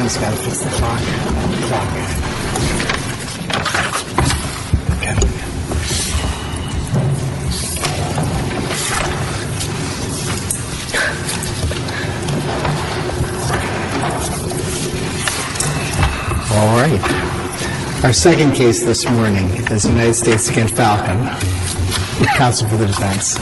Just got to fix the clock. Okay. All right. Our second case this morning is United States against Falcon. Counsel for the defense.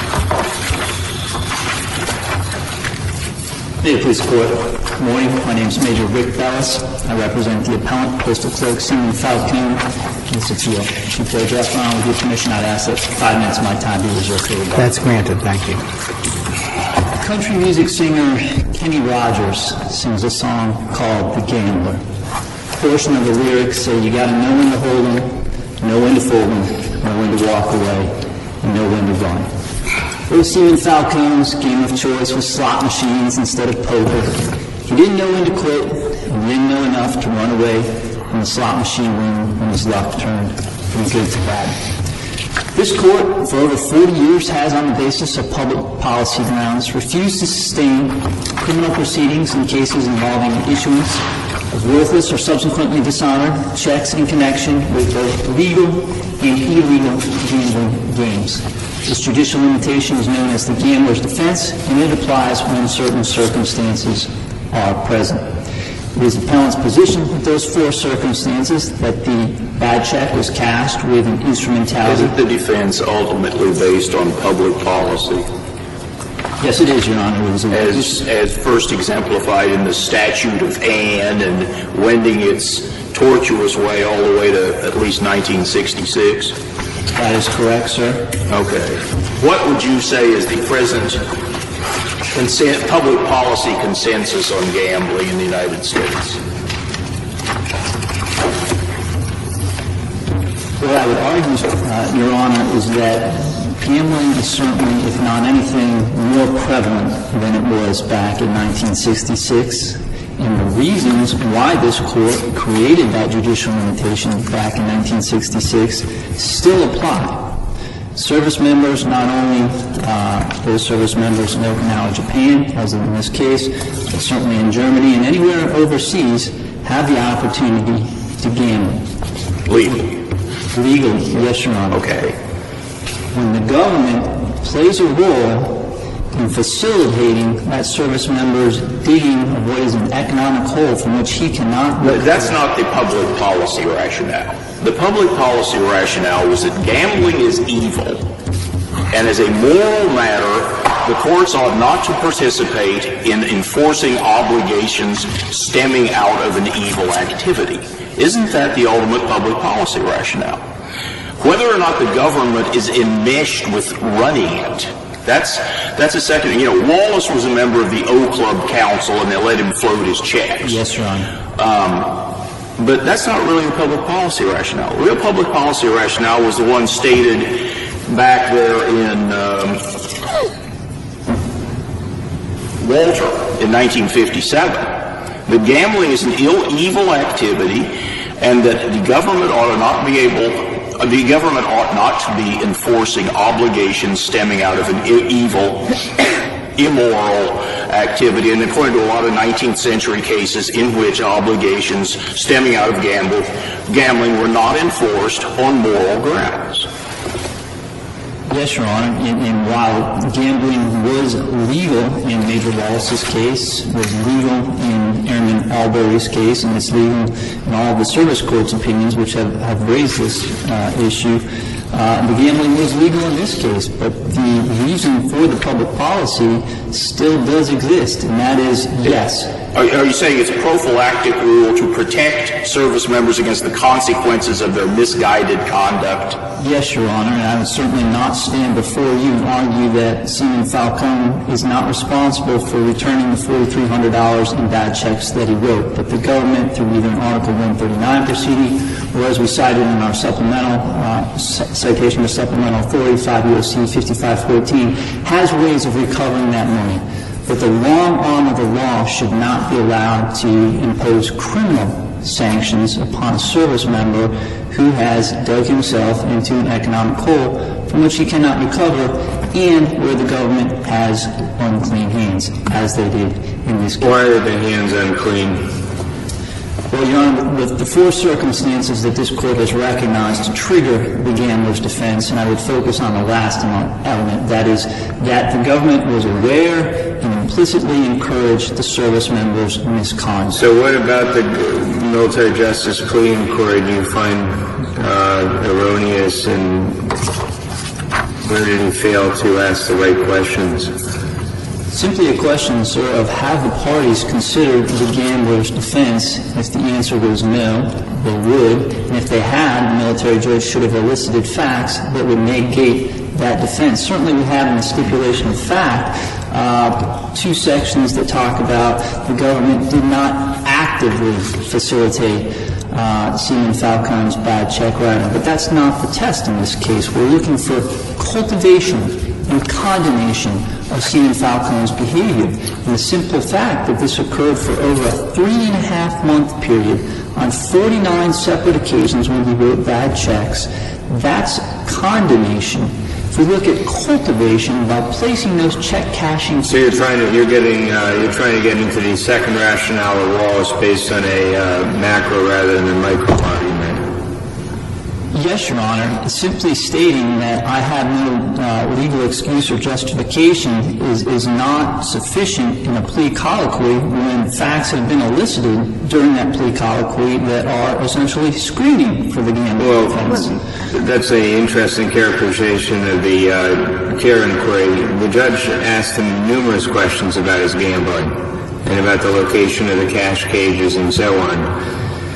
May it please the Court. Good morning. My name is Major Rick Bellis. I represent the appellant, Postal Clerk Seaman Falcone, in this appeal. Before I draft on, with your permission, I'd ask that 5 minutes of my time be reserved for rebuttal. That's granted. Thank you. Country music singer Kenny Rogers sings a song called The Gambler. A portion of the lyrics say you got to know when to hold 'em, know when to fold 'em, know when to walk away, and know when to run. Old Seaman Falcone's game of choice was slot machines instead of poker. He didn't know when to quit, and he didn't know enough to run away from the slot machine room when his luck turned from good to bad. This court, for over 40 years, has, on the basis of public policy grounds, refused to sustain criminal proceedings in cases involving issuance of worthless or subsequently dishonored checks in connection with both legal and illegal gambling games. This judicial limitation is known as the gambler's defense, and it applies when certain circumstances are present. It is the appellant's position with those 4 circumstances that the bad check was cashed with an instrumentality. Isn't the defense ultimately based on public policy? Yes, it is, Your Honor. As first exemplified in the Statute of Anne and wending its tortuous way all the way to at least 1966? That is correct, sir. Okay. What would you say is the present public policy consensus on gambling in the United States? What I would argue, Your Honor, is that gambling is certainly, if not anything, more prevalent than it was back in 1966. And the reasons why this court created that judicial limitation back in 1966 still apply. Service members, not only those service members in Okinawa, Japan, as in this case, but certainly in Germany and anywhere overseas, have the opportunity to gamble. Legally? Legally, yes, Your Honor. Okay. When the government plays a role in facilitating that service member's digging of what is an economic hole from which he cannot recover. That's not the public policy rationale. The public policy rationale was that gambling is evil, and as a moral matter, the courts ought not to participate in enforcing obligations stemming out of an evil activity. Isn't that the ultimate public policy rationale? Whether or not the government is enmeshed with running it, that's a second. You know, Wallace was a member of the O Club Council, and they let him float his checks. Yes, Your Honor. But that's not really the public policy rationale. The real public policy rationale was the one stated back there in Walter in 1957. That gambling is an evil activity, and that the government ought not to be enforcing obligations stemming out of an evil, immoral activity. And according to a lot of 19th century cases in which obligations stemming out of gambling were not enforced on moral grounds. Yes, Your Honor. And while gambling was legal in Major Wallace's case, was legal in Airman Albury's case, and it's legal in all of the service court's opinions which have raised this issue, the gambling was legal in this case. But the reason for the public policy still does exist, and that is, yes. Are you saying it's a prophylactic rule to protect service members against the consequences of their misguided conduct? Yes, Your Honor, and I would certainly not stand before you and argue that Seaman Falcone is not responsible for returning the $4,300 in bad checks that he wrote. But the government, through either an Article 139 proceeding or, as we cited in our supplemental citation of supplemental authority, 5 U.S.C. 5514, has ways of recovering that money. But the long arm of the law should not be allowed to impose criminal sanctions upon a service member who has dug himself into an economic hole from which he cannot recover, and where the government has unclean hands, as they did in this case. Why are the hands unclean? Well, Your Honor, the four circumstances that this Court has recognized to trigger the gambler's defense, and I would focus on the last element, that is that the government was aware and implicitly encouraged the service members' misconduct. So what about the military justice plea inquiry do you find erroneous, and where did he fail to ask the right questions? Simply a question, sir, of have the parties considered the gambler's defense? If the answer was no, they would. And if they had, the military judge should have elicited facts that would negate that defense. Certainly we have in the stipulation of fact two sections that talk about the government did not actively facilitate Seaman Falcone's bad check writing. But that's not the test in this case. We're looking for cultivation and condemnation of Seaman Falcone's behavior. And the simple fact that this occurred for over a 3.5-month period on 49 separate occasions when he wrote bad checks, that's condemnation. If we look at cultivation by placing those check cashing. So you're trying to get into the second rationale of Wallace based on a macro rather than a micro argument. Yes, Your Honor. Simply stating that I have no legal excuse or justification is not sufficient in a plea colloquy when facts have been elicited during that plea colloquy that are essentially screening for the gambling offense. That's an interesting characterization of the Kerr inquiry. The judge asked him numerous questions about his gambling and about the location of the cash cages and so on.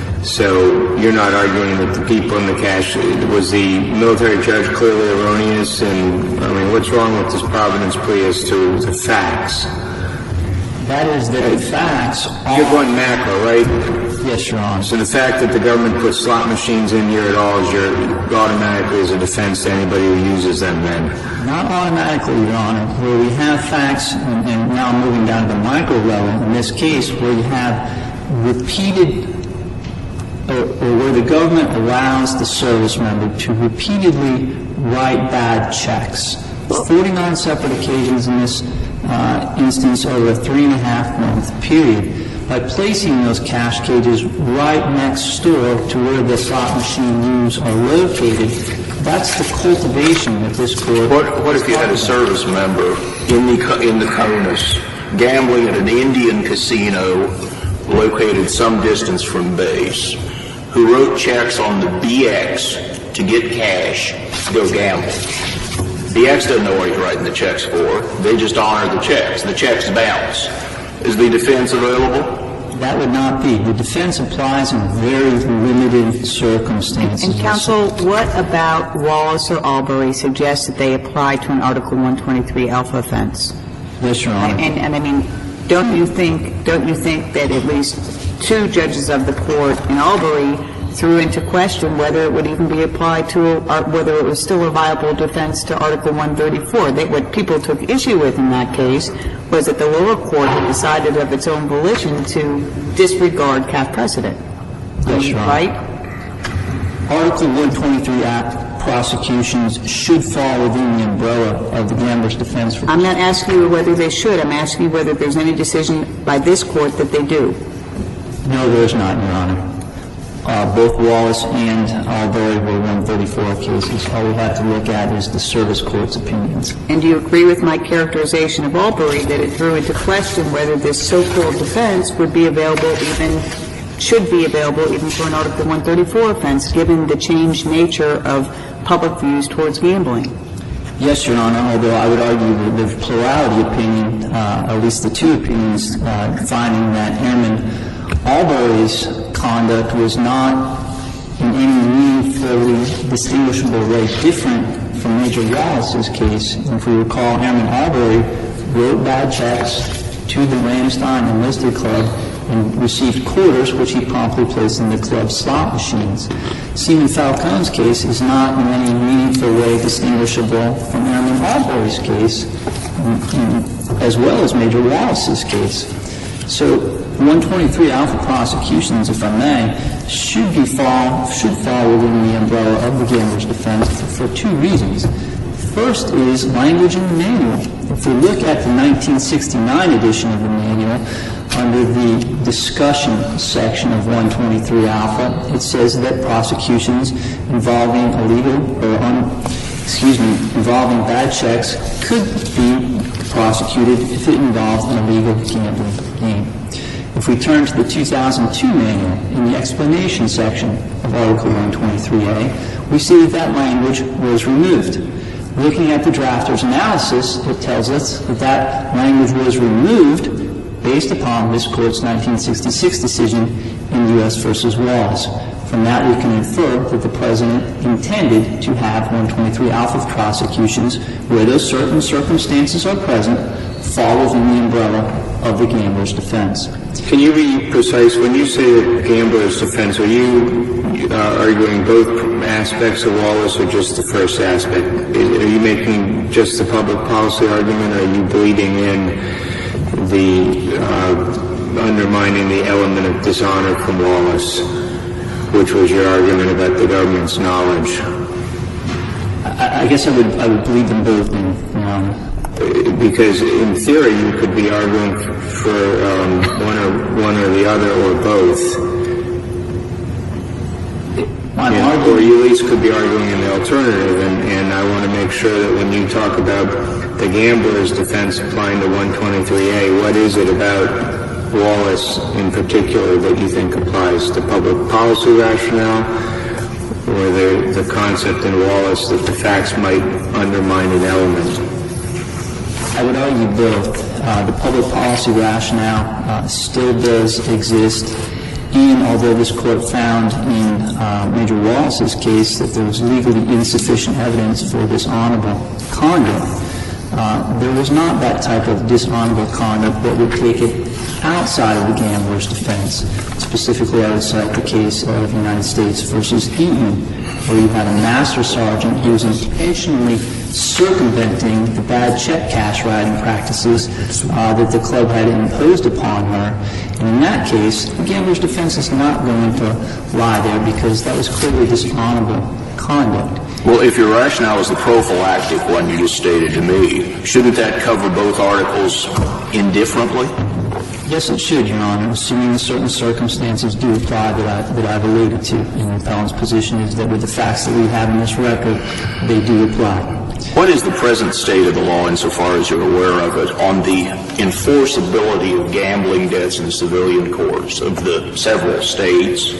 So you're not arguing that the people in the cash, was the military judge clearly erroneous? And, I mean, what's wrong with this Providence plea as to the facts? That is that the facts are... You're going macro, right? Yes, Your Honor. So the fact that the government puts slot machines in here at all is automatically as a defense to anybody who uses them then? Not automatically, Your Honor. Where we have facts, and now moving down to the micro level, in this case where you have repeated or where the government allows the service member to repeatedly write bad checks. 49 separate occasions in this instance over a 3.5-month period. By placing those cash cages right next door to where the slot machine rooms are located, that's the cultivation that this Court... What if you had a service member in the CONUS gambling at an Indian casino located some distance from base, who wrote checks on the BX to get cash to go gamble? BX doesn't know what he's writing the checks for. They just honor the checks. The checks bounce. Is the defense available? That would not be. The defense applies in very limited circumstances. And counsel, what about Wallace or Albury suggests that they apply to an Article 123 alpha offense? Yes, Your Honor. And I mean, don't you think that at least two judges of the court in Albury threw into question whether it would even be applied to, whether it was still a viable defense to Article 134. What people took issue with in that case was that the lower court had decided of its own volition to disregard CAF precedent. Yes, Your Honor. Right? Article 123 Act prosecutions should fall within the umbrella of the gambler's defense. I'm not asking you whether they should. I'm asking you whether there's any decision by this court that they do. No, there is not, Your Honor. Both Wallace and Albury were 134 cases. All we have to look at is the service court's opinions. And do you agree with my characterization of Albury that it threw into question whether this so-called defense would be available should be available even for an Article 134 offense, given the changed nature of public views towards gambling? Yes, Your Honor, although I would argue that the plurality opinion, at least the two opinions, finding that Airman Albury's conduct was not in any meaningfully distinguishable way different from Major Wallace's case. If we recall, Airman Albury wrote bad checks to the Ramstein Enlisted Club and received quarters, which he promptly placed in the club's slot machines. Seaman Falcone's case is not in any meaningful way distinguishable from Airman Albury's case, as well as Major Wallace's case. So 123 alpha prosecutions, if I may, should fall within the umbrella of the gambler's defense for two reasons. First is language in the manual. If we look at the 1969 edition of the manual, under the discussion section of 123 alpha, it says that prosecutions involving involving bad checks could be prosecuted if it involved an illegal gambling game. If we turn to the 2002 manual, in the explanation section of Article 123A, we see that language was removed. Looking at the drafter's analysis, it tells us that language was removed based upon this Court's 1966 decision in U.S. v. Wallace. From that, we can infer that the President intended to have 123 alpha prosecutions where those certain circumstances are present fall within the umbrella of the gambler's defense. Can you be precise? When you say that gambler's defense, are you arguing both aspects of Wallace or just the first aspect? Are you making just the public policy argument, or are you bleeding in the undermining the element of dishonor from Wallace, which was your argument about the government's knowledge? I guess I would bleed them both in. Because in theory you could be arguing for one or the other or both. Or you at least could be arguing in the alternative, and I want to make sure that when you talk about the gambler's defense applying to 123A, what is it about Wallace in particular that you think applies to public policy rationale, or the concept in Wallace that the facts might undermine an element? I would argue both. The public policy rationale still does exist, and although this Court found in Major Wallace's case that there was legally insufficient evidence for dishonorable conduct, there was not that type of dishonorable conduct that would take it outside of the gambler's defense. Specifically, I would cite the case of United States versus Eaton, where you had a master sergeant who was intentionally circumventing the bad check cash writing practices that the club had imposed upon her. And in that case, the gambler's defense is not going to lie there because that was clearly dishonorable conduct. Well, if your rationale is the prophylactic one you just stated to me, shouldn't that cover both articles indifferently? Yes, it should, Your Honor, assuming that certain circumstances do apply that I've alluded to. And the appellant's position is that with the facts that we have in this record, they do apply. What is the present state of the law, insofar as you're aware of it, on the enforceability of gambling debts in the civilian courts of the several states?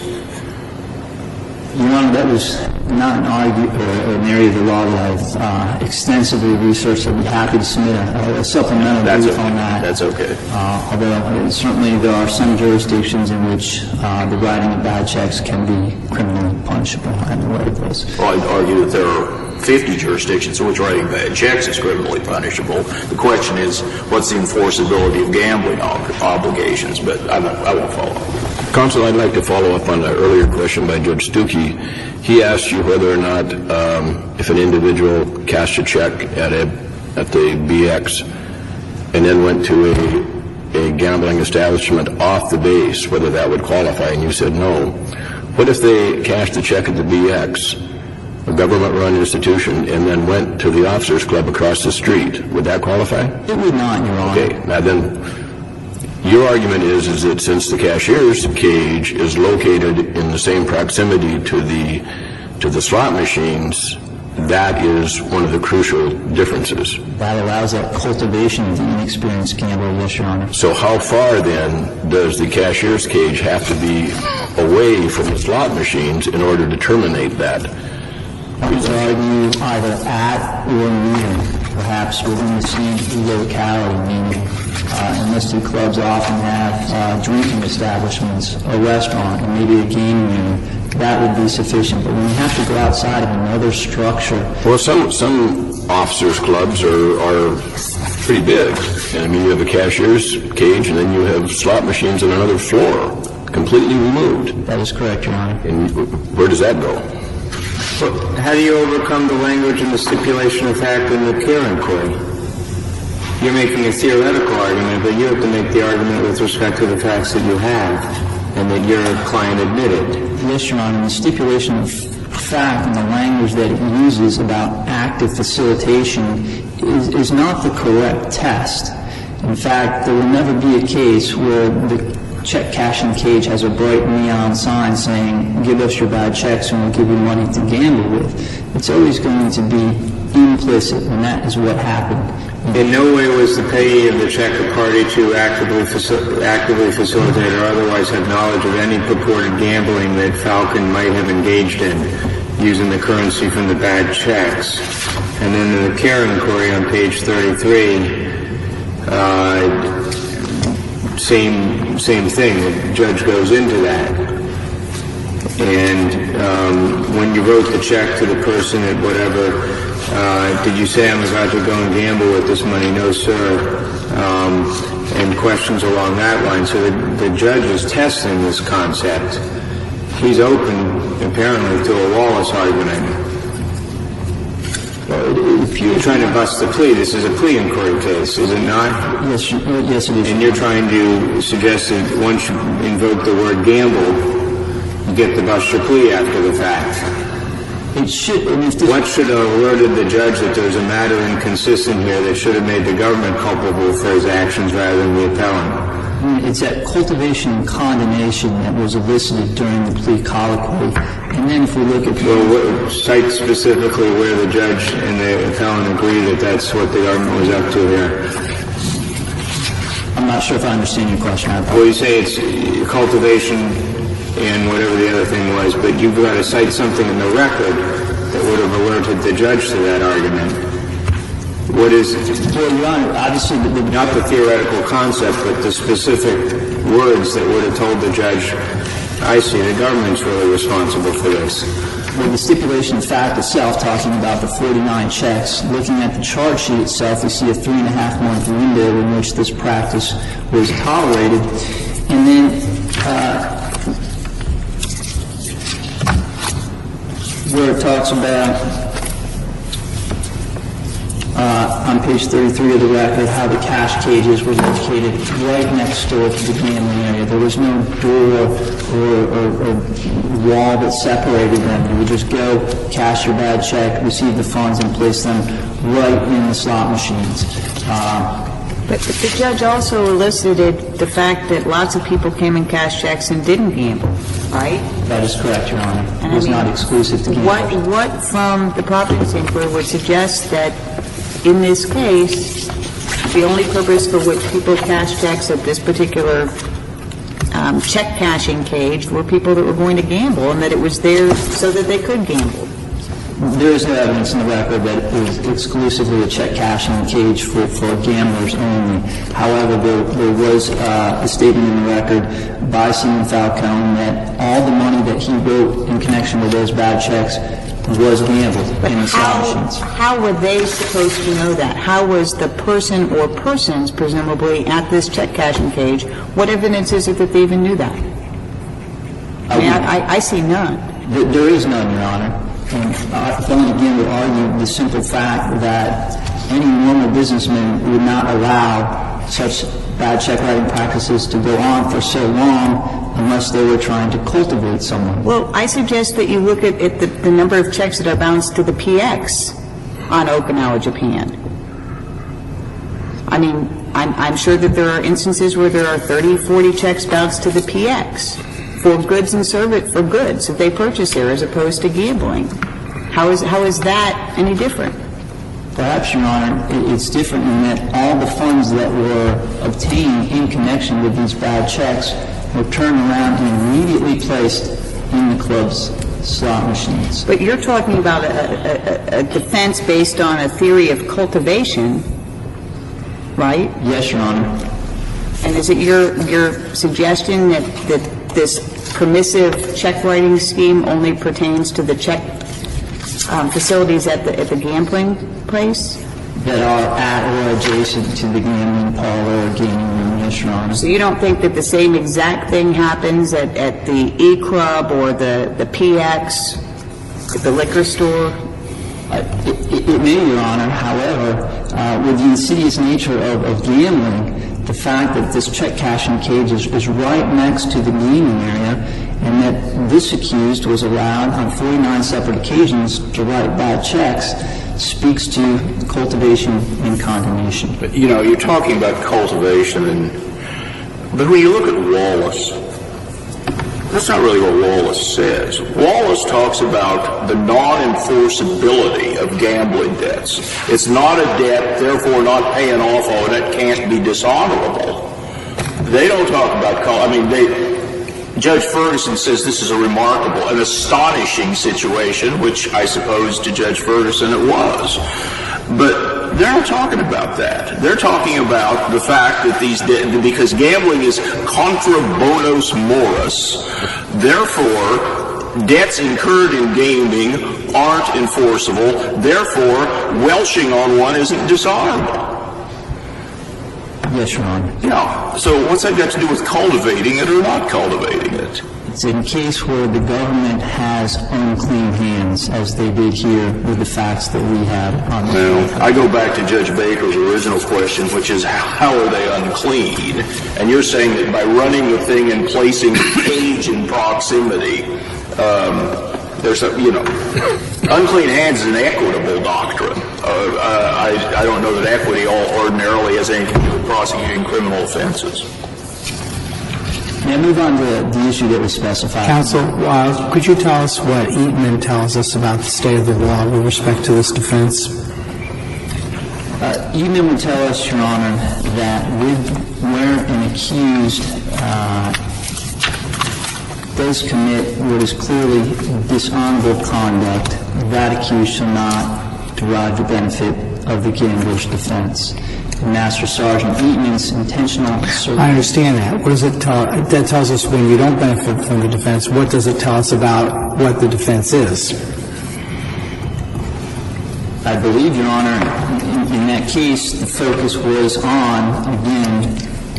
Your Honor, that was not an area of the law that I've extensively researched. I'd be happy to submit a supplemental brief on that. That's okay. Although certainly there are some jurisdictions in which the writing of bad checks can be criminally punishable. I'm aware of those. Well, I'd argue that there are 50 jurisdictions in which writing bad checks is criminally punishable. The question is, what's the enforceability of gambling obligations? But I won't follow. Counsel, I'd like to follow up on the earlier question by Judge Stuckey. He asked you whether or not if an individual cashed a check at the BX and then went to a gambling establishment off the base, whether that would qualify, and you said no. What if they cashed the check at the BX, a government-run institution, and then went to the officers' club across the street? Would that qualify? It would not, Your Honor. Okay. Now then, your argument is that since the cashier's cage is located in the same proximity to the slot machines, that is one of the crucial differences. That allows that cultivation of the inexperienced gambler, yes, Your Honor. So how far, then, does the cashier's cage have to be away from the slot machines in order to terminate that? I would argue either at or near, perhaps within the same locality, meaning enlisted clubs often have drinking establishments, a restaurant, and maybe a gaming room. That would be sufficient. But when you have to go outside of another structure... Well, some officers' clubs are pretty big. I mean, you have a cashier's cage, and then you have slot machines on another floor, completely removed. That is correct, Your Honor. And where does that go? Well, how do you overcome the language in the stipulation of fact in the Kerr inquiry? You're making a theoretical argument, but you have to make the argument with respect to the facts that you have and that your client admitted. Yes, Your Honor. The stipulation of fact and the language that it uses about active facilitation is not the correct test. In fact, there will never be a case where the check cashing cage has a bright neon sign saying, give us your bad checks and we'll give you money to gamble with. It's always going to be implicit, and that is what happened. In no way was the payee of the check a party to actively facilitate or otherwise have knowledge of any purported gambling that Falcon might have engaged in using the currency from the bad checks. And then in the Kerr inquiry on page 33, same thing. The judge goes into that. And when you wrote the check to the person at whatever, did you say, I'm about to go and gamble with this money? No, sir. And questions along that line. So the judge is testing this concept. He's open, apparently, to a Wallace argument. If you're trying to bust the plea, this is a plea inquiry case, is it not? Yes, it is. And you're trying to suggest that once you invoke the word gamble, you get to bust your plea after the fact. It should. What should have alerted the judge that there's a matter inconsistent here that should have made the government culpable for his actions rather than the appellant? It's that cultivation and condemnation that was elicited during the plea colloquy. And then if we look at... Well, cite specifically where the judge and the appellant agree that that's what the government was up to here. I'm not sure if I understand your question. Well, you say it's cultivation and whatever the other thing was, but you've got to cite something in the record that would have alerted the judge to that argument. What is it? Well, Your Honor, obviously... Not the theoretical concept, but the specific words that would have told the judge, I see, the government's really responsible for this. Well, the stipulation of fact itself, talking about the 49 checks, looking at the charge sheet itself, we see a 3.5-month window in which this practice was tolerated. And then where it talks about, on page 33 of the record, how the cash cages were located right next door to the gambling area. There was no door or wall that separated them. You would just go, cash your bad check, receive the funds, and place them right in the slot machines. But the judge also elicited the fact that lots of people came and cashed checks and didn't gamble, right? That is correct, Your Honor. And it was not exclusive to gambling. What from the Providence inquiry would suggest that in this case, the only purpose for which people cashed checks at this particular check cashing cage were people that were going to gamble, and that it was there so that they could gamble? There is no evidence in the record that it was exclusively a check cashing cage for gamblers only. However, there was a statement in the record by Seaman Falcone that all the money that he wrote in connection with those bad checks was gambled in the slot machines. How were they supposed to know that? How was the person or persons, presumably, at this check cashing cage, what evidence is it that they even knew that? I see none. There is none, Your Honor. And Felon again would argue the simple fact that any normal businessman would not allow such bad check writing practices to go on for so long unless they were trying to cultivate someone. Well, I suggest that you look at the number of checks that are bounced to the PX on Okinawa, Japan. I mean, I'm sure that there are instances where there are 30, 40 checks bounced to the PX for goods and service, for goods that they purchase there as opposed to gambling. How is that any different? Perhaps, Your Honor, it's different in that all the funds that were obtained in connection with these bad checks were turned around and immediately placed in the club's slot machines. But you're talking about a defense based on a theory of cultivation, right? Yes, Your Honor. And is it your suggestion that this permissive check writing scheme only pertains to the check facilities at the gambling place? That are at or adjacent to the gambling parlor or gaming room, yes, Your Honor. So you don't think that the same exact thing happens at the E-Club or the PX, at the liquor store? It may, Your Honor. However, with the insidious nature of gambling, the fact that this check cashing cage is right next to the gaming area, and that this accused was allowed on 49 separate occasions to write bad checks, speaks to cultivation and condemnation. But, you know, you're talking about cultivation, but when you look at Wallace, that's not really what Wallace says. Wallace talks about the non-enforceability of gambling debts. It's not a debt, therefore not paying off on it can't be dishonorable. They don't talk about, Judge Ferguson says this is a remarkable, an astonishing situation, which I suppose to Judge Ferguson it was. But they're not talking about that. They're talking about the fact that because gambling is contra bonus morus, therefore debts incurred in gaming aren't enforceable, therefore welching on one isn't dishonorable. Yes, Your Honor. Yeah. So what's that got to do with cultivating it or not cultivating it? It's in case where the government has unclean hands, as they did here with the facts that we had on the Well, I go back to Judge Baker's original question, which is how are they unclean? And you're saying that by running the thing and placing the cage in proximity, there's a, unclean hands is an equitable doctrine. I don't know that equity ordinarily has anything to do with prosecuting criminal offenses. May I move on to the issue that was specified? Counsel, could you tell us what Eatman tells us about the state of the law with respect to this defense? Eatman would tell us, Your Honor, that where an accused does commit what is clearly dishonorable conduct, that accused shall not derive the benefit of the gambler's defense. Master Sergeant Eatman's intentional assertion. I understand that. What does it tell? That tells us when you don't benefit from the defense. What does it tell us about what the defense is? I believe, Your Honor, in that case, the focus was on, again,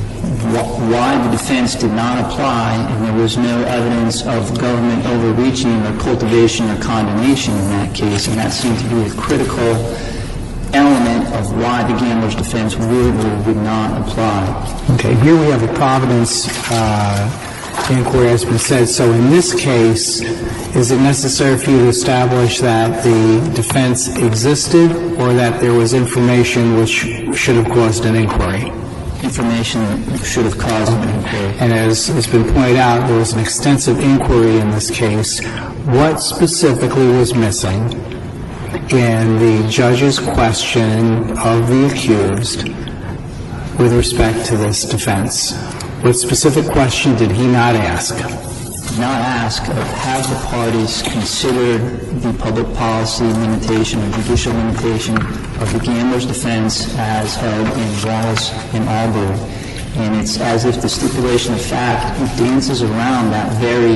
why the defense did not apply, and there was no evidence of government overreaching or cultivation or condemnation in that case, and that seemed to be a critical element of why the gambler's defense would or would not apply. Okay, here we have a providence inquiry, as been said. So in this case, is it necessary for you to establish that the defense existed or that there was information which should have caused an inquiry? Information that should have caused an inquiry. And as has been pointed out, there was an extensive inquiry in this case. What specifically was missing in the judge's question of the accused with respect to this defense? What specific question did he not ask? Not ask of have the parties considered the public policy limitation or judicial limitation of the gambler's defense as held in Wallace and Albury. And it's as if the stipulation of fact dances around that very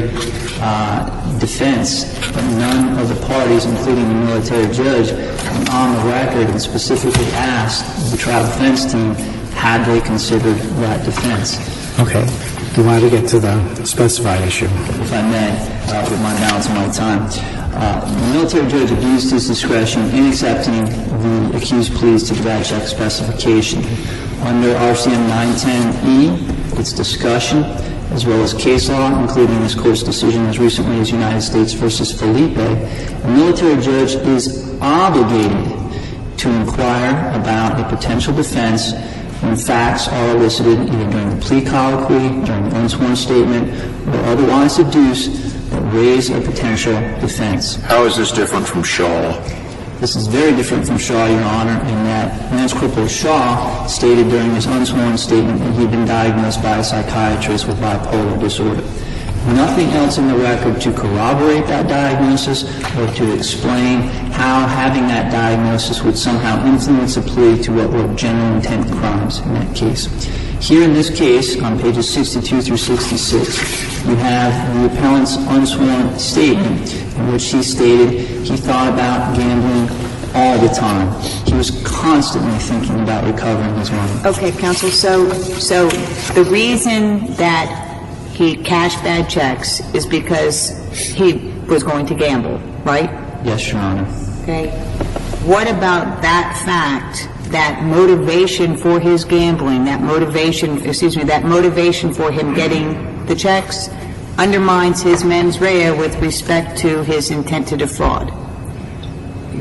defense, but none of the parties, including the military judge, on the record and specifically asked the trial defense team had they considered that defense. Okay. Do you want to get to the specified issue? If I may, with my balance of my time. The military judge abused his discretion in accepting the accused pleas to the bad check specification. Under RCM 910E, its discussion, as well as case law, including this court's decision as recently as United States versus Felipe, a military judge is obligated to inquire about a potential defense when facts are elicited either during the plea colloquy, during the unsworn statement, or otherwise deduced that raise a potential defense. How is this different from Shaw? This is very different from Shaw, Your Honor, in that Lance Corporal Shaw stated during his unsworn statement that he'd been diagnosed by a psychiatrist with bipolar disorder. Nothing else in the record to corroborate that diagnosis or to explain how having that diagnosis would somehow influence a plea to what were general intent crimes in that case. Here in this case, on pages 62 through 66, you have the appellant's unsworn statement in which he stated he thought about gambling all the time. He was constantly thinking about recovering his money. Okay, counsel, so the reason that he cashed bad checks is because he was going to gamble, right? Yes, Your Honor. Okay. What about that fact, that motivation for his gambling, that motivation for him getting the checks undermines his mens rea with respect to his intent to defraud?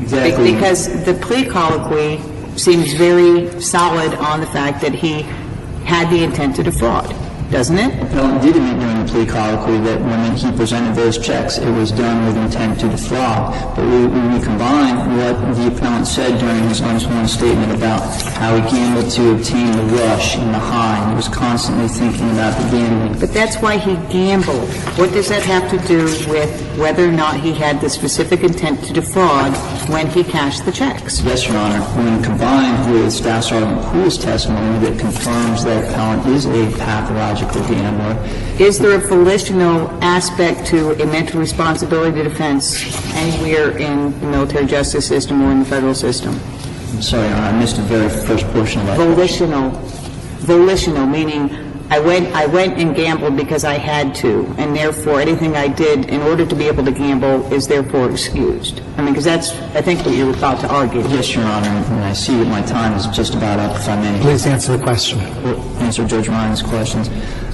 Exactly. Because the plea colloquy seems very solid on the fact that he had the intent to defraud, doesn't it? Well, it did admit during the plea colloquy that when he presented those checks, it was done with intent to defraud. But when we combine what the appellant said during his unsworn statement about how he gambled to obtain the rush and the high, and he was constantly thinking about the gambling. But that's why he gambled. What does that have to do with whether or not he had the specific intent to defraud when he cashed the checks? Yes, Your Honor. When combined with Staff Sergeant Poole's testimony that confirms that appellant is a pathological gambler. Is there a volitional aspect to a mental responsibility defense anywhere in the military justice system or in the federal system? I'm sorry, Your Honor, I missed the very first portion of that. Volitional, meaning I went and gambled because I had to, and therefore anything I did in order to be able to gamble is therefore excused. I mean, because that's, I think, what you're about to argue. Yes, Your Honor, and I see that my time is just about up, if I may. Please answer the question. Answer Judge Ryan's question.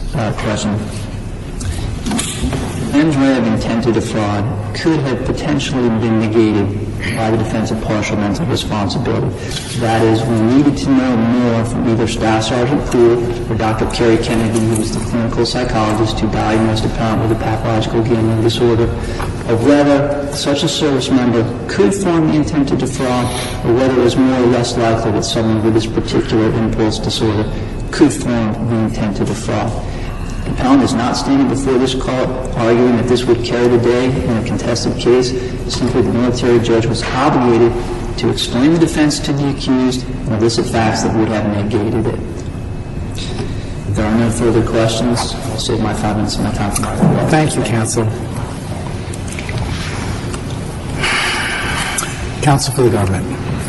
Mens rea of intent to defraud could have potentially been negated by the defense of partial mental responsibility. That is, we needed to know more from either Staff Sergeant Poole or Dr. Kerry Kennedy, who was the clinical psychologist who diagnosed the appellant with a pathological gambling disorder, of whether such a service member could form the intent to defraud, or whether it was more or less likely that someone with this particular impulse disorder could form the intent to defraud. The appellant is not standing before this court arguing that this would carry the day in a contested case. Simply, the military judge was obligated to explain the defense to the accused and elicit facts that would have negated it. If there are no further questions, I'll save my 5 minutes of my time for my rebuttal. Thank you, counsel. Counsel for the government.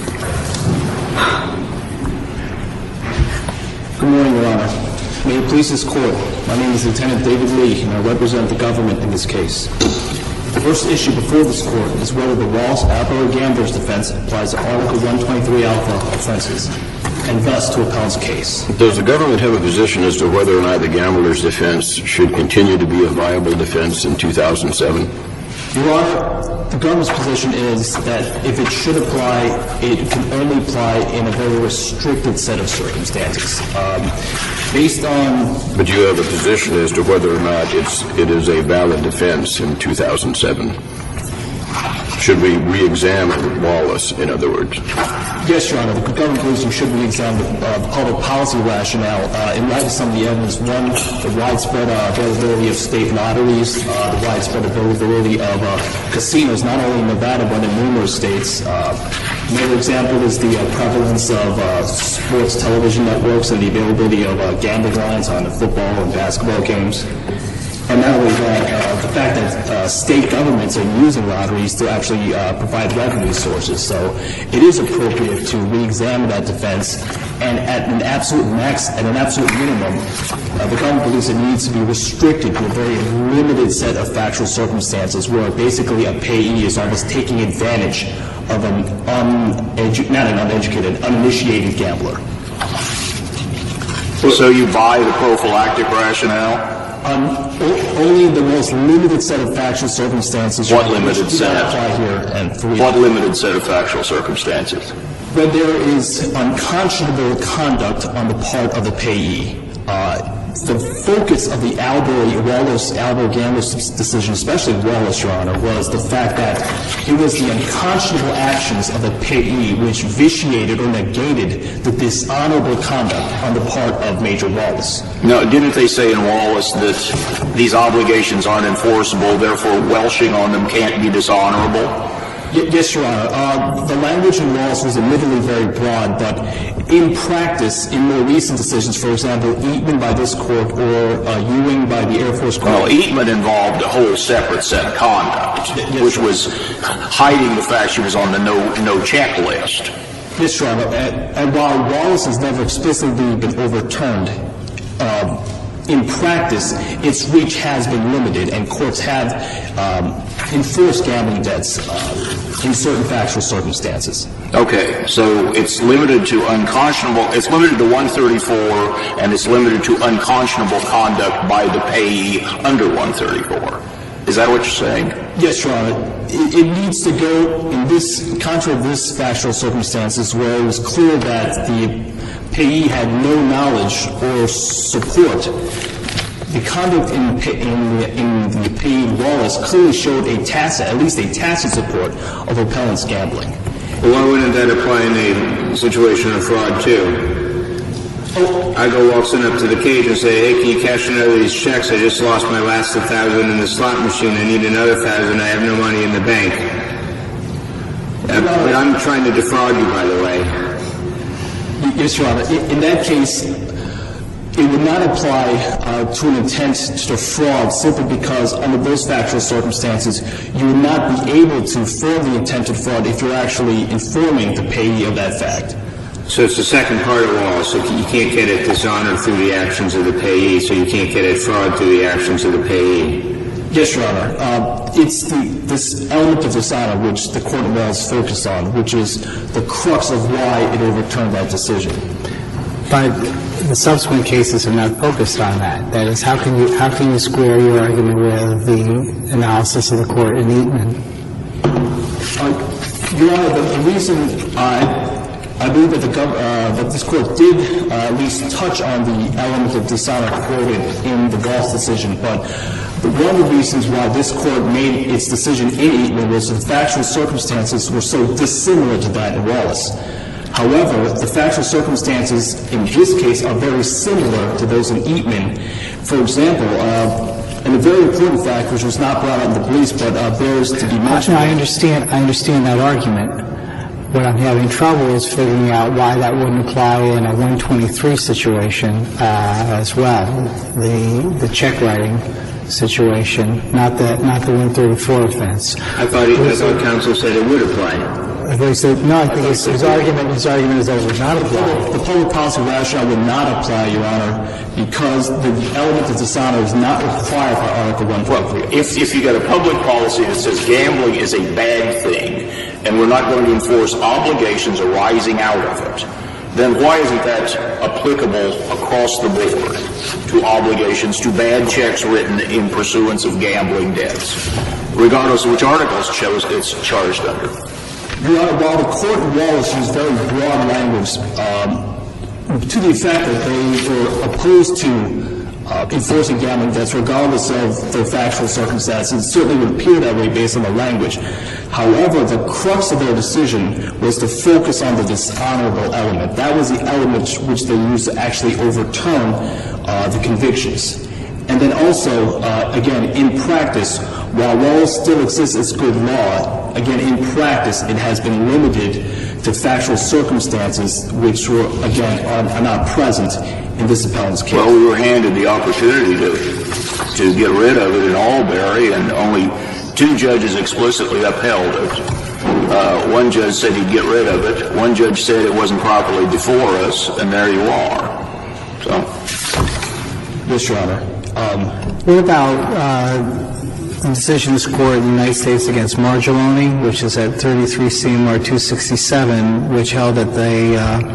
Good morning, Your Honor. May it please this court, my name is Lieutenant David Lee, and I represent the government in this case. The first issue before this court is whether the Wallace-Alpero gambler's defense applies to Article 123 Alpha offenses, and thus to appellant's case. Does the government have a position as to whether or not the gambler's defense should continue to be a viable defense in 2007? Your Honor, the government's position is that if it should apply, it can only apply in a very restricted set of circumstances. Based on... But you have a position as to whether or not it is a valid defense in 2007? Should we re-examine Wallace, in other words? Yes, Your Honor. The government believes you should re-examine the public policy rationale in light of some of the evidence. One, the widespread availability of state lotteries, the widespread availability of casinos, not only in Nevada but in numerous states. Another example is the prevalence of sports television networks and the availability of gambling lines on football and basketball games. And not only that, the fact that state governments are using lotteries to actually provide revenue sources. So it is appropriate to re-examine that defense, and at an absolute minimum, the government believes it needs to be restricted to a very limited set of factual circumstances where basically a payee is almost taking advantage of an uninitiated gambler. So you buy the prophylactic rationale? Only the most limited set of factual circumstances. What limited set? What limited set of factual circumstances? When there is unconscionable conduct on the part of the payee. The focus of the Wallace-Alpero gambler's decision, especially Wallace, Your Honor, was the fact that it was the unconscionable actions of the payee which vitiated or negated the dishonorable conduct on the part of Major Wallace. No, didn't they say in Wallace that these obligations aren't enforceable, therefore welshing on them can't be dishonorable? Yes, Your Honor. The language in Wallace was admittedly very broad, but in practice, in more recent decisions, for example, Eatman by this court or Ewing by the Air Force Court. Well, Eatman involved a whole separate set of conduct, which was hiding the fact she was on the no checklist. Yes, Your Honor. And while Wallace has never explicitly been overturned, in practice, its reach has been limited, and courts have enforced gambling debts in certain factual circumstances. Okay, so it's limited to unconscionable, it's limited to 134, and it's limited to unconscionable conduct by the payee under 134. Is that what you're saying? Yes, Your Honor. It needs to go in this, contrary to this factual circumstances where it was clear that the payee had no knowledge or support. The conduct in the payee Wallace clearly showed at least a tacit support of appellant's gambling. Well, why wouldn't that apply in a situation of fraud, too? I go waltzing up to the cage and say, hey, can you cash another of these checks? I just lost my last 1,000 in the slot machine. I need another 1,000. I have no money in the bank. But I'm trying to defraud you, by the way. Yes, Your Honor. In that case, it would not apply to an intent to defraud simply because under those factual circumstances, you would not be able to form the intent to defraud if you're actually informing the payee of that fact. So it's the second part of Wallace. So you can't get at dishonor through the actions of the payee, so you can't get at fraud through the actions of the payee. Yes, Your Honor. It's this element of dishonor which the court was focused on, which is the crux of why it overturned that decision. But the subsequent cases are not focused on that. That is, how can you square your argument with the analysis of the court in Eatman? Your Honor, the reason I believe that this court did at least touch on the element of dishonor quoted in the Gauss decision, but one of the reasons why this court made its decision in Eatman was the factual circumstances were so dissimilar to that in Wallace. However, the factual circumstances in this case are very similar to those in Eatman. For example, and a very important fact, which was not brought up in the briefs, but bears to be mentioned. I understand that argument. What I'm having trouble is figuring out why that wouldn't apply in a 123 situation as well, the check writing situation, not the 134 offense. I thought counsel said it would apply. No, I think his argument is that it would not apply. The public policy rationale would not apply, Your Honor, because the element of dishonor is not required by Article 123. Well, if you got a public policy that says gambling is a bad thing, and we're not going to enforce obligations arising out of it, then why isn't that applicable across the board to obligations, to bad checks written in pursuance of gambling debts, regardless of which article it's charged under? Your Honor, while the court in Wallace used very broad language to the effect that they were opposed to enforcing gambling debts regardless of their factual circumstances, it certainly would appear that way based on the language. However, the crux of their decision was to focus on the dishonorable element. That was the element which they used to actually overturn the convictions. And then also, again, in practice, while Wallace still exists as good law, again, in practice, it has been limited to factual circumstances which were, again, are not present in this appellant's case. Well, we were handed the opportunity to get rid of it in Albury, and only 2 judges explicitly upheld it. One judge said he'd get rid of it. One judge said it wasn't properly before us, and there you are. So. Yes, Your Honor. What about the decision of this court in the United States against Margoloni, which is at 33 CMR 267, which held that the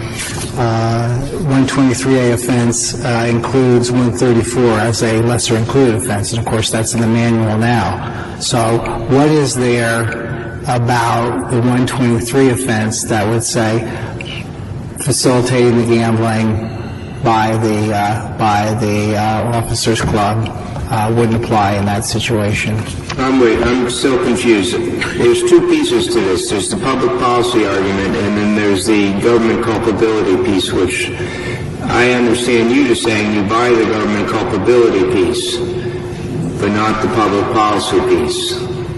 123A offense includes 134 as a lesser included offense, and of course that's in the manual now. So what is there about the 123 offense that would say facilitating the gambling by the officers club wouldn't apply in that situation? I'm still confused. There's 2 pieces to this. There's the public policy argument, and then there's the government culpability piece, which I understand you to saying you buy the government culpability piece, but not the public policy piece.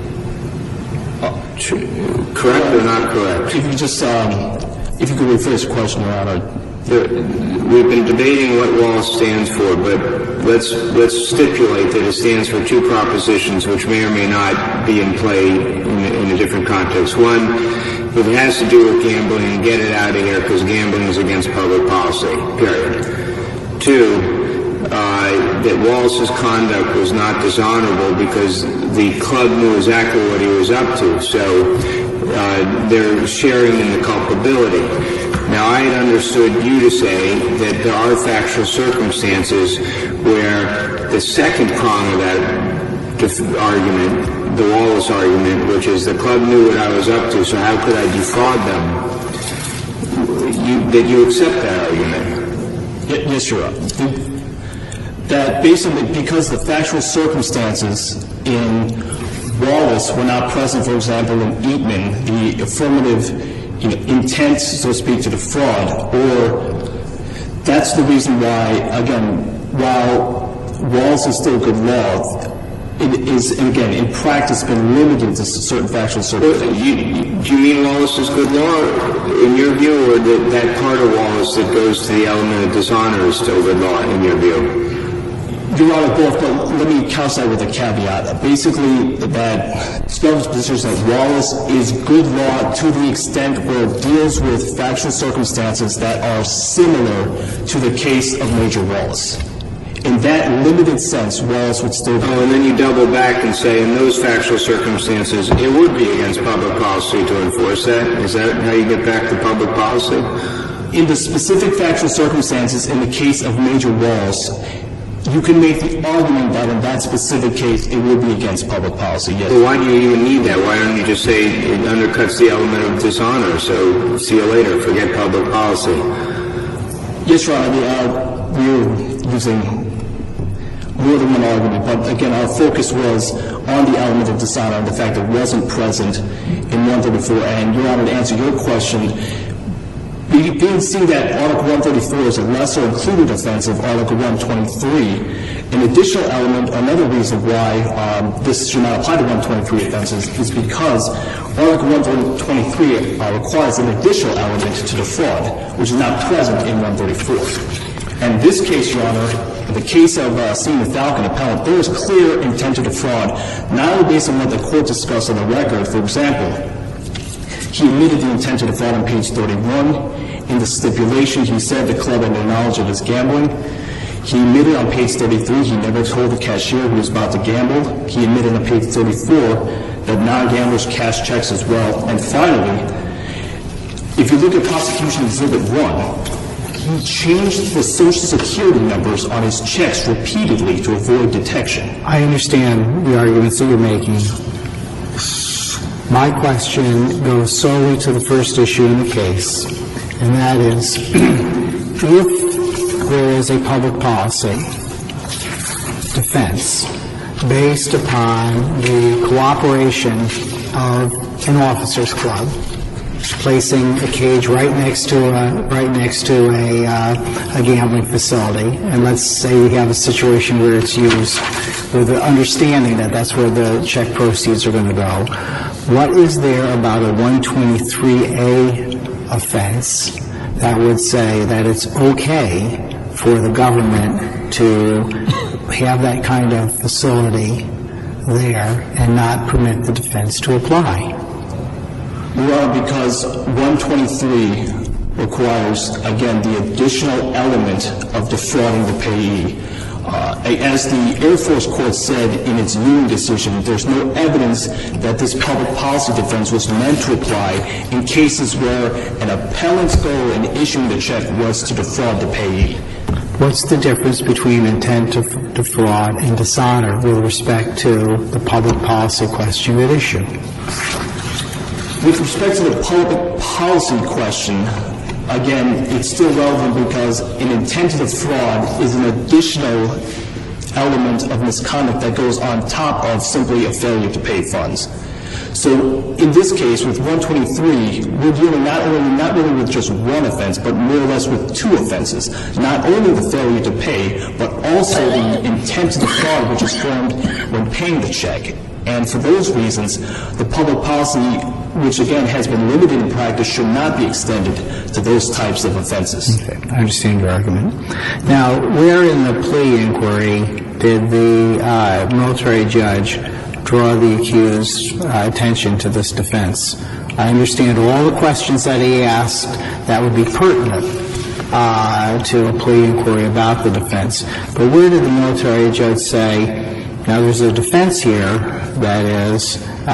Correct or not correct? If you just, if you could rephrase the question, Your Honor. We've been debating what Wallace stands for, but let's stipulate that it stands for 2 propositions which may or may not be in play in a different context. One, if it has to do with gambling, get it out of here because gambling is against public policy, period. 2, that Wallace's conduct was not dishonorable because the club knew exactly what he was up to, so they're sharing in the culpability. Now, I had understood you to say that there are factual circumstances where the second prong of that argument, the Wallace argument, which is the club knew what I was up to, so how could I defraud them? That you accept that argument? Yes, Your Honor. That basically, because the factual circumstances in Wallace were not present, for example, in Eatman, the affirmative intent, so to speak, to defraud, or that's the reason why, again, while Wallace is still good law, it is, again, in practice been limited to certain factual circumstances. Do you mean Wallace is good law in your view, or that part of Wallace that goes to the element of dishonor is still good law in your view? Your Honor, both, but let me couch that with a caveat. Basically, that Scrubb's position is that Wallace is good law to the extent where it deals with factual circumstances that are similar to the case of Major Wallace. In that limited sense, Wallace would still be. Oh, and then you double back and say in those factual circumstances, it would be against public policy to enforce that? Is that how you get back to public policy? In the specific factual circumstances in the case of Major Wallace, you can make the argument that in that specific case, it would be against public policy, yes. Well, why do you even need that? Why don't you just say it undercuts the element of dishonor, so see you later, forget public policy? Yes, Your Honor, we're using more than one argument, but again, our focus was on the element of dishonor and the fact that it wasn't present in 134. And, Your Honor, to answer your question, we did see that Article 134 is a lesser included offense of Article 123. An additional element, another reason why this should not apply to 123 offenses is because Article 123 requires an additional element to defraud, which is not present in 134. And in this case, Your Honor, in the case of Senior Falcon appellant, there is clear intent to defraud, not only based on what the court discussed on the record. For example, he admitted the intent to defraud on page 31. In the stipulation, he said the club had no knowledge of his gambling. He admitted on page 33 he never told the cashier he was about to gamble. He admitted on page 34 that non-gamblers cash checks as well. And finally, if you look at Prosecution Exhibit 1, he changed the Social Security numbers on his checks repeatedly to avoid detection. I understand the arguments that you're making. My question goes solely to the first issue in the case, and that is, if there is a public policy defense based upon the cooperation of an officers club, placing a cage right next to a gambling facility, and let's say we have a situation where it's used with the understanding that that's where the check proceeds are going to go. What is there about a 123A offense that would say that it's okay for the government to have that kind of facility there and not permit the defense to apply? Well, because 123 requires, again, the additional element of defrauding the payee. As the Air Force Court said in its Union decision, there's no evidence that this public policy defense was meant to apply in cases where an appellant's goal in issuing the check was to defraud the payee. What's the difference between intent to defraud and dishonor with respect to the public policy question at issue? With respect to the public policy question, again, it's still relevant because an intent to defraud is an additional element of misconduct that goes on top of simply a failure to pay funds. So in this case, with 123, we're dealing not really with just one offense, but more or less with two offenses. Not only the failure to pay, but also the intent to defraud, which is formed when paying the check. And for those reasons, the public policy, which again has been limited in practice, should not be extended to those types of offenses. Okay, I understand your argument. Now, where in the plea inquiry did the military judge draw the accused's attention to this defense? I understand all the questions that he asked that would be pertinent to a plea inquiry about the defense. But where did the military judge say, now there's a defense here that is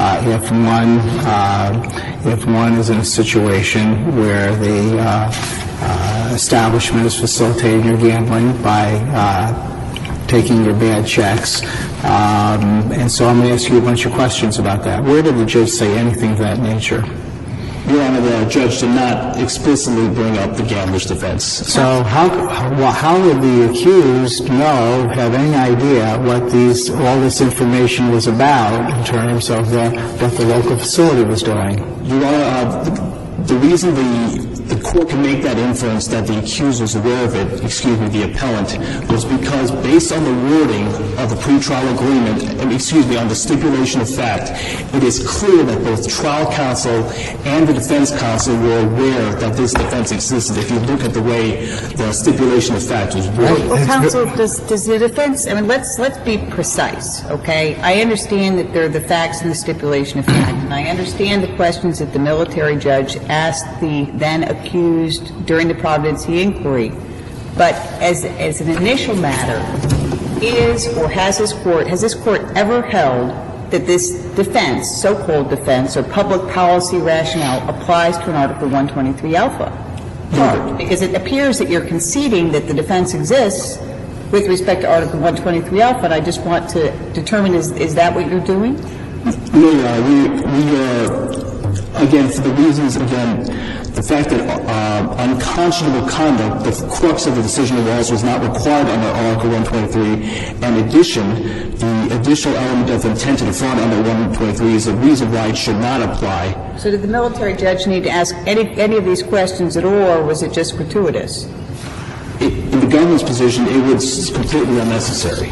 if one is in a situation where the establishment is facilitating your gambling by taking your bad checks. And so I'm going to ask you a bunch of questions about that. Where did the judge say anything of that nature? Your Honor, the judge did not explicitly bring up the gambler's defense. So how would the accused have any idea what all this information was about in terms of what the local facility was doing? Your Honor, the reason the court can make that inference that the accused was aware of it, the appellant, was because based on the wording of the pretrial agreement, on the stipulation of fact, it is clear that both trial counsel and the defense counsel were aware that this defense existed. If you look at the way the stipulation of fact was worded. Well, counsel, does the defense, let's be precise, okay? I understand that there are the facts in the stipulation of fact, and I understand the questions that the military judge asked the then accused during the Providency inquiry. But as an initial matter, has this court ever held that this defense, so-called defense, or public policy rationale applies to an Article 123 alpha? No. Because it appears that you're conceding that the defense exists with respect to Article 123 alpha, and I just want to determine, is that what you're doing? No, we are, again, for the reasons, the fact that unconscionable conduct, the crux of the decision of Walz, was not required under Article 123. In addition, the additional element of intent to defraud under 123 is a reason why it should not apply. So did the military judge need to ask any of these questions at all, or was it just gratuitous? In the government's position, it was completely unnecessary.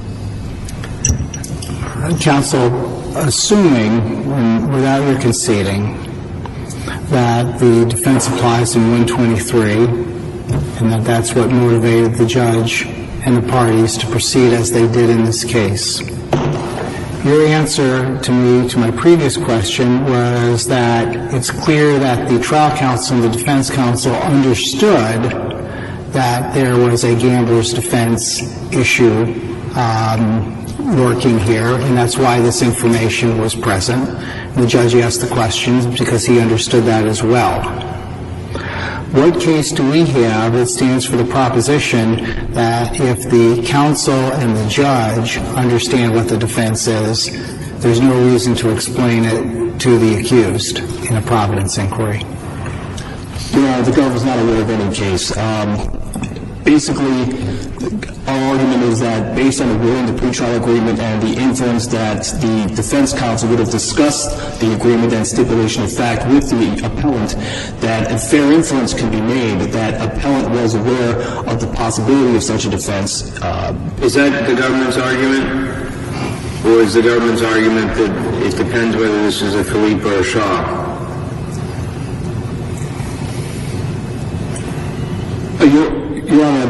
Counsel, assuming, without your conceding, that the defense applies in 123 and that that's what motivated the judge and the parties to proceed as they did in this case, your answer to my previous question was that it's clear that the trial counsel and the defense counsel understood that there was a gambler's defense issue working here, and that's why this information was present. The judge asked the questions because he understood that as well. What case do we have that stands for the proposition that if the counsel and the judge understand what the defense is, there's no reason to explain it to the accused in a Providence inquiry? The government is not aware of any case. Basically, our argument is that based on the wording of the pretrial agreement and the inference that the defense counsel would have discussed the agreement and stipulation of fact with the appellant, that a fair inference can be made that appellant was aware of the possibility of such a defense. Is that the government's argument? Or is the government's argument that it depends whether this is a Philippe or a Shaw? Your Honor,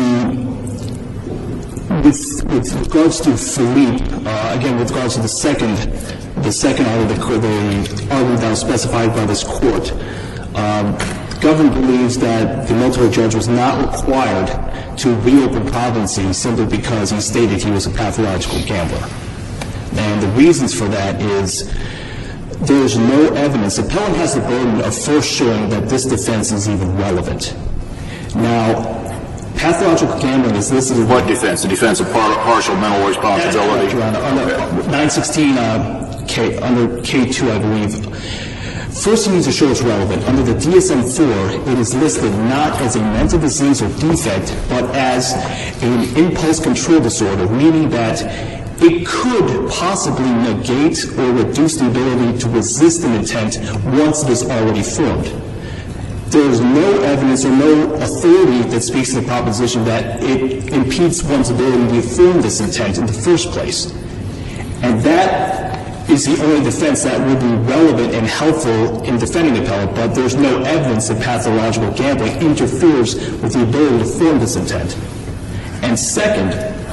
with regards to Philippe, again, with regards to the second argument, the argument that was specified by this court, the government believes that the military judge was not required to reopen Providency simply because he stated he was a pathological gambler. And the reasons for that is there is no evidence. The appellant has the burden of first showing that this defense is even relevant. Now, pathological gambling is listed as... What defense? The defense of partial mental responsibility? That's correct, Your Honor. Under 916 under K2, I believe. First, he needs to show it's relevant. Under the DSM-IV, it is listed not as a mental disease or defect, but as an impulse control disorder, meaning that it could possibly negate or reduce the ability to resist an intent once it is already formed. There is no evidence or no authority that speaks to the proposition that it impedes one's ability to form this intent in the first place. And that is the only defense that would be relevant and helpful in defending the appellant, but there's no evidence that pathological gambling interferes with the ability to form this intent. And second,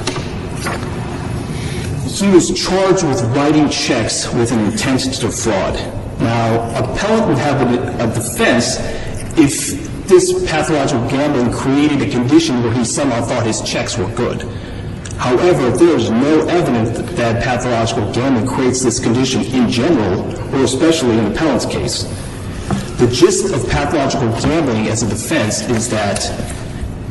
he was charged with writing checks with an intent to defraud. Now, appellant would have a defense if this pathological gambling created a condition where he somehow thought his checks were good. However, there is no evidence that pathological gambling creates this condition in general, or especially in the appellant's case. The gist of pathological gambling as a defense is that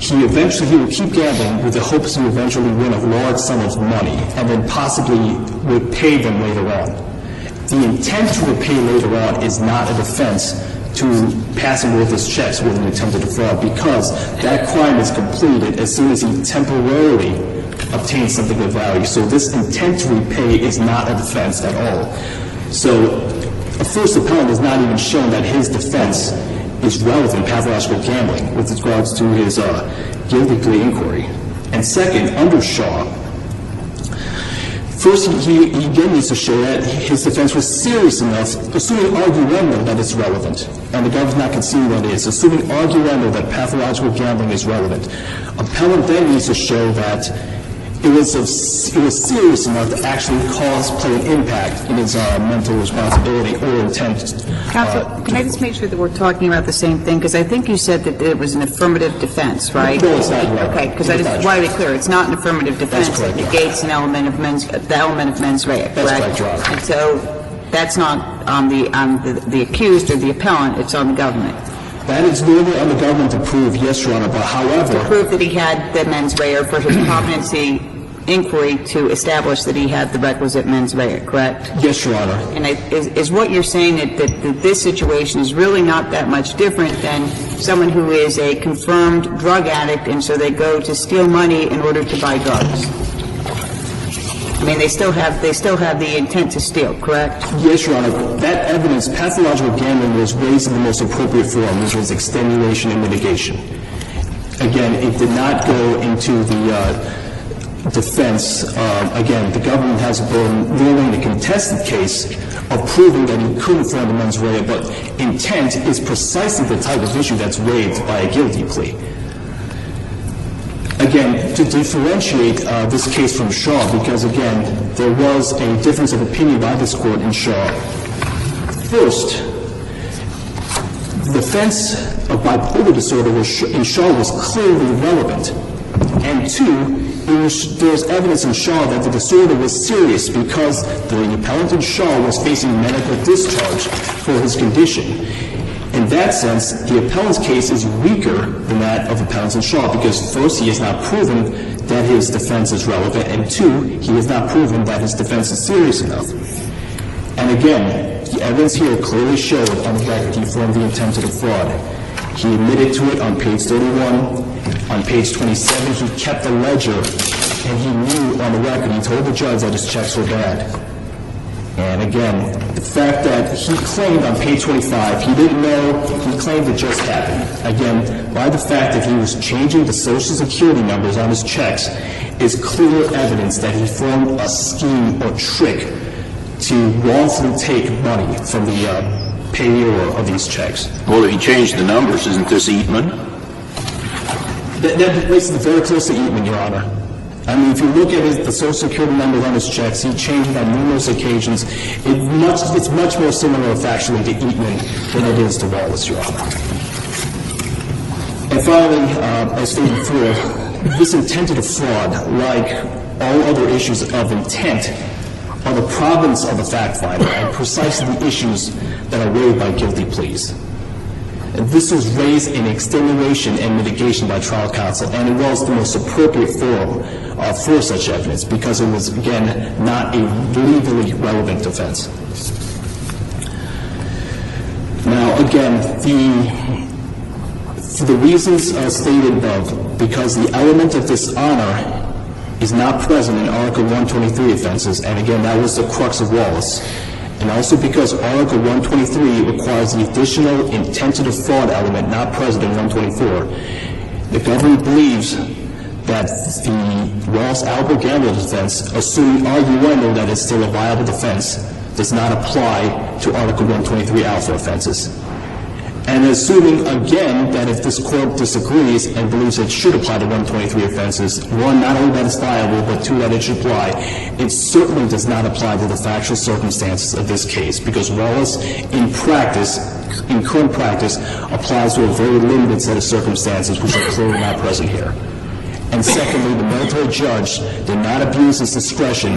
he will keep gambling with the hopes to eventually win a large sum of money and then possibly would pay them later on. The intent to repay later on is not a defense to passing worthless checks with an intent to defraud, because that crime is completed as soon as he temporarily obtains something of value. So this intent to repay is not a defense at all. So a first appellant has not even shown that his defense is relevant pathological gambling with regards to his guilty plea inquiry. And second, under Shaw, first, he again needs to show that his defense was serious enough, assuming arguendo that it's relevant, and the government's not conceding that it is, assuming arguendo that pathological gambling is relevant. Appellant then needs to show that it was serious enough to actually play an impact in his mental responsibility or intent. Counsel, can I just make sure that we're talking about the same thing? Because I think you said that it was an affirmative defense, right? No, it's not. Okay, because I just want to be clear. It's not an affirmative defense. That's correct. It negates an element of mens rea, correct? That's correct, Your Honor. And so that's not on the accused or the appellant. It's on the government. That is normally on the government to prove, yes, Your Honor, but however... To prove that he had the mens rea, or for his competency inquiry to establish that he had the requisite mens rea, correct? Yes, Your Honor. And is what you're saying that this situation is really not that much different than someone who is a confirmed drug addict, and so they go to steal money in order to buy drugs? I mean, they still have the intent to steal, correct? Yes, Your Honor. That evidence, pathological gambling, was raised in the most appropriate form, which was extenuation and mitigation. Again, it did not go into the defense. Again, the government has been ruling the contested case of proving that he couldn't find the mens rea, but intent is precisely the type of issue that's waived by a guilty plea. Again, to differentiate this case from Shaw, because again, there was a difference of opinion by this court in Shaw. First, the defense of bipolar disorder in Shaw was clearly relevant. And two, there's evidence in Shaw that the disorder was serious because the appellant in Shaw was facing medical discharge for his condition. In that sense, the appellant's case is weaker than that of appellants in Shaw because, first, he has not proven that his defense is relevant, and two, he has not proven that his defense is serious enough. And again, the evidence here clearly showed on the record he formed the intent to defraud. He admitted to it on page 31. On page 27, he kept a ledger, and he knew on the record, he told the judge that his checks were bad. And again, the fact that he claimed on page 25, he didn't know, he claimed it just happened. Again, by the fact that he was changing the Social Security numbers on his checks is clear evidence that he formed a scheme or trick to wrongfully take money from the payer of these checks. Well, if he changed the numbers, isn't this Eatman? That places it very close to Eatman, Your Honor. I mean, if you look at the Social Security numbers on his checks, he changed it on numerous occasions. It's much more similar factually to Eatman than it is to Wallace, Your Honor. And finally, as stated before, this intent to defraud, like all other issues of intent, are the province of the fact finder and precisely the issues that are waived by guilty pleas. And this was raised in extenuation and mitigation by trial counsel, and it was the most appropriate forum for such evidence because it was, again, not a legally relevant defense. Now, again, for the reasons stated above, because the element of dishonor is not present in Article 123 offenses, and again, that was the crux of Wallace, and also because Article 123 requires the additional intent to defraud element not present in 124, the government believes that the Wallace-Albert Gamble defense, assuming arguendo that it's still a viable defense, does not apply to Article 123 alpha offenses. And assuming, again, that if this court disagrees and believes it should apply to 123 offenses, one, not only that it's viable, but two, that it should apply, it certainly does not apply to the factual circumstances of this case, because Wallace, in current practice, applies to a very limited set of circumstances which are clearly not present here. And secondly, the military judge did not abuse his discretion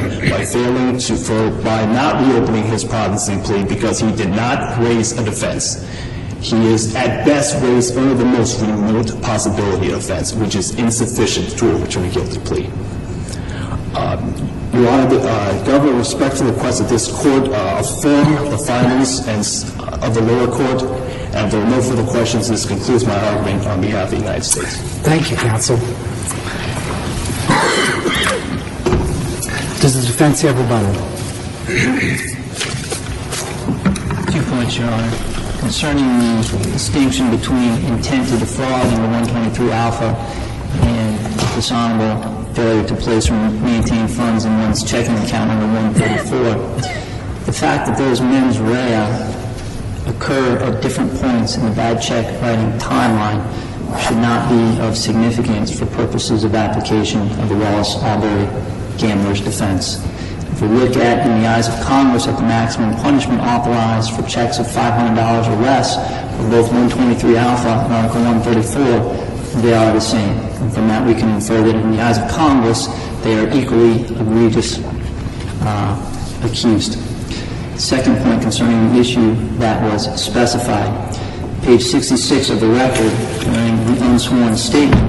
by not reopening his progeny plea because he did not raise a defense. he is at best raised under the most remote possibility of offense, which is insufficient to overturn a guilty plea. Your Honor, the government respectfully requests that this court affirm the findings of the lower court, and if there are no further questions, this concludes my argument on behalf of the United States. Thank you, counsel. Does the defense have rebuttal? 2 points, Your Honor. Concerning the distinction between intent to defraud in the 123 Alpha and dishonorable failure to place or maintain funds in one's checking account under 134, the fact that those mens rea occur at different points in the bad check writing timeline should not be of significance for purposes of application of the Wallace-Albury gambler's defense. If we look at, in the eyes of Congress, at the maximum punishment authorized for checks of $500 or less for both 123 Alpha and Article 134, they are the same. And from that we can infer that in the eyes of Congress, they are equally egregious accused. Second point concerning the issue that was specified. Page 66 of the record, during the unsworn statement,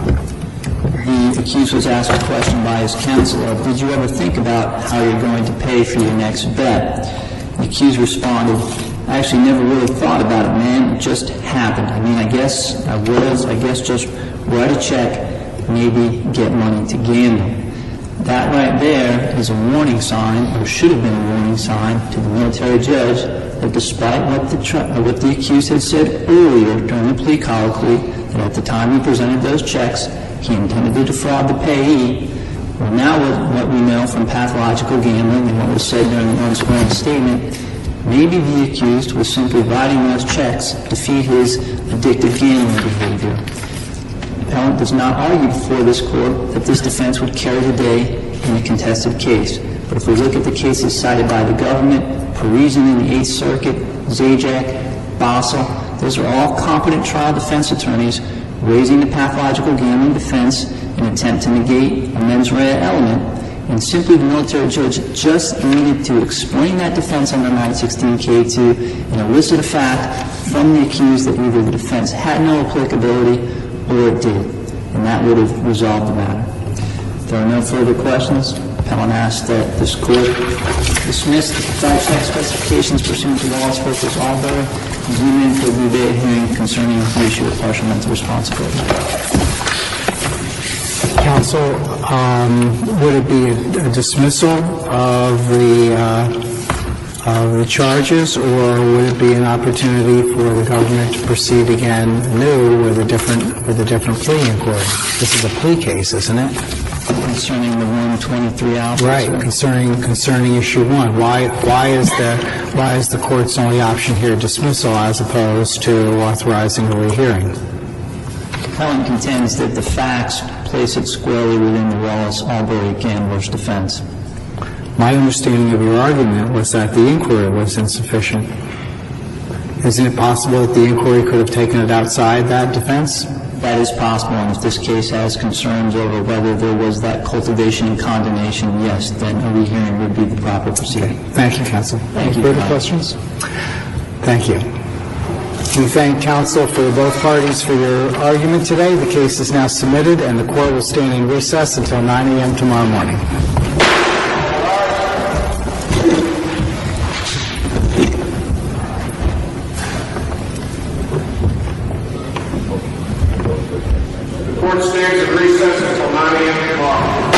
the accused was asked a question by his counsel of, did you ever think about how you're going to pay for your next bet? The accused responded, I actually never really thought about it, man. It just happened. I mean, I guess just write a check, maybe get money to gamble. That right there is a warning sign, or should have been a warning sign, to the military judge that despite what the accused had said earlier during the plea colloquy, that at the time he presented those checks, he intended to defraud the payee. Well, now what we know from pathological gambling and what was said during the unsworn statement, maybe the accused was simply writing those checks to feed his addictive gambling behavior. The appellant does not argue before this court that this defense would carry the day in a contested case. But if we look at the cases cited by the government, Parisian in the 8th Circuit, Zajac, Basel, those are all competent trial defense attorneys raising the pathological gambling defense in an attempt to negate a mens rea element, and simply the military judge just needed to explain that defense under 916K2 and elicit a fact from the accused that either the defense had no applicability or it did, and that would have resolved the matter. If there are no further questions, the appellant asks that this court dismiss the 5 check specifications pursuant to Wallace v. Albury and remand for a debate hearing concerning the issue of partial mental responsibility. Counsel, would it be a dismissal of the charges, or would it be an opportunity for the government to proceed again anew with a different plea inquiry? This is a plea case, isn't it? Concerning the 123 Alpha. Right. Concerning issue 1. Why is the court's only option here dismissal as opposed to authorizing a rehearing? Appellant contends that the facts place it squarely within the Wallace-Albury gambler's defense. My understanding of your argument was that the inquiry was insufficient. Isn't it possible that the inquiry could have taken it outside that defense? That is possible, and if this case has concerns over whether there was that cultivation and condemnation, yes, then a rehearing would be the proper proceeding. Okay. Thank you, counsel. Thank you. Further questions? Thank you. We thank counsel for both parties for your argument today. The case is now submitted, and the court will stand in recess until 9 a.m. tomorrow morning. The court stands at recess until 9 a.m. tomorrow.